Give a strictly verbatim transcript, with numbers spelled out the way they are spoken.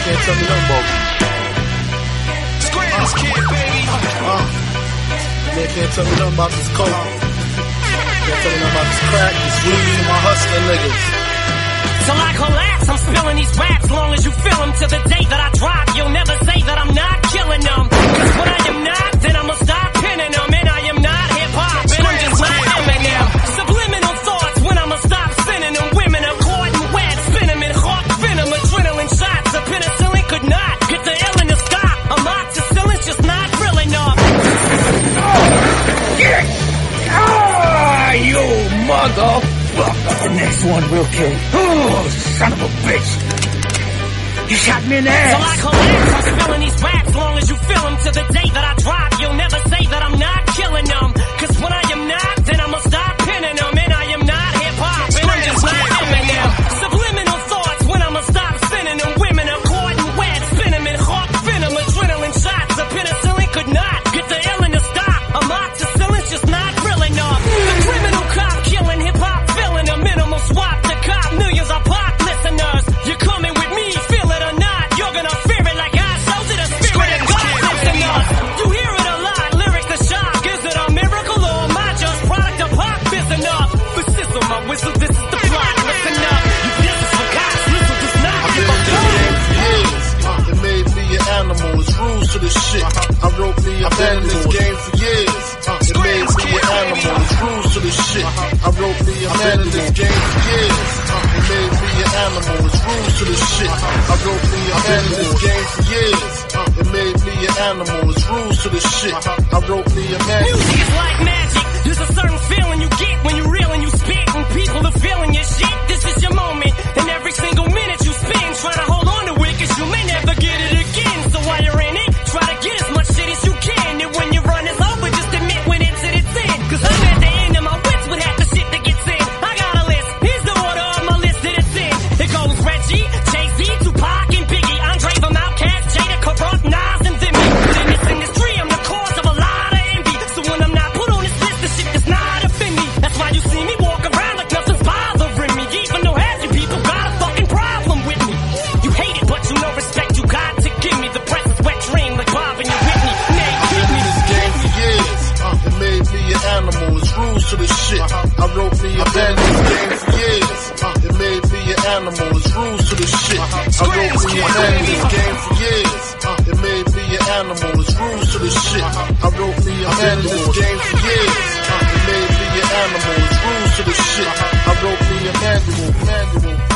can't tell me nothing about me. Scrams kid, baby. Uh, man can't tell me nothing about this coke. Can't tell me nothing about this crack, this weed, and my hustling niggas. Till I collapse, I'm spilling these raps. Long as you feel them, till the day that I drop, you'll never say that I'm not killing them. Cause when I am not, then I'ma stop pinning them. And I am not hip-hop, and I'm just not Eminem. Subliminal thoughts when I'ma stop sending them. Women are caught and wet, spinning in hawk venom. Adrenaline shots, a penicillin could not get the illness stop. Amoxicillin's just not real enough. Oh, yeah. Ah, you motherfucker. The next one will kill you. Oh, son of a bitch. You shot me in the ass. Till I collapse, I'm spilling these raps. Long as you feel them, till the day that I drop, you'll never say that I'm not killing them. Cause when I am not, then I'ma stop pinning them. And I am not hip-hop, and I'm just not Eminem. Subliminal thoughts when I'ma stop sending them. Women are caught and wet, spinning in hawk venom. Adrenaline shots, a penicillin could not get the illness stop. Amoxicillin's just not real enough. The criminal cop killing hip-hop, filling a minimal swap to cop. Millions of pop listeners, you're coming with me, feel it or not. You're gonna fear it like I showed it. A spirit of God lives in us. You hear it a lot, lyrics to shock. Is it a miracle or am I just product of pop? Is enough. But sizzle my whistle, this is the plot. Listen up, you this is for God's whistle does not give a fuck. It made me an animal, it's rules to this shit. I wrote me a man in this game for years. It made me an animal, it's rules to this shit. I wrote me a man in this game for years. It made me an animal, it's rules to this shit. I wrote me a man in this game for years. It made me an animal, it's rules to this shit. I wrote me a man. Music is like magic. There's a certain feeling you get when you reel and you spit, and people are feeling your shit. This is your moment, and every single minute you spend trying to hold on to it, cause you may never get it again. So while you're in it, try to get as much shit as you can. And when you run it's over, just admit when it's at its end. Cause I'm at the end of my wits with half the shit that gets in. I got a list, here's the order of my list that it's in. It goes Reggie, Jay-Z, Tupac, and Biggie, Andre from Outkast, Jada, Corrupt, Nas, and Demi. But in this industry, I'm the cause of a lot of envy. So when I'm not put on this list, the shit does not offend me. That's why you see me walk around like nothing's bothering me. Even though half you people got a fucking problem with me. You hate it, but you know respect you got to give me. The press is wet dream like Bob and you Whitney. Nay, keep me this game for years. It made me an animal, it's rules to this shit. I wrote me a man in this game for years. It made me an animal, it's rules to this shit. I wrote me a man in this game for years. It made me an animal, it's rules to this shit. I wrote me a man in this game for years. It made me an animal, it's rules to this shit. I wrote me a manual, manual.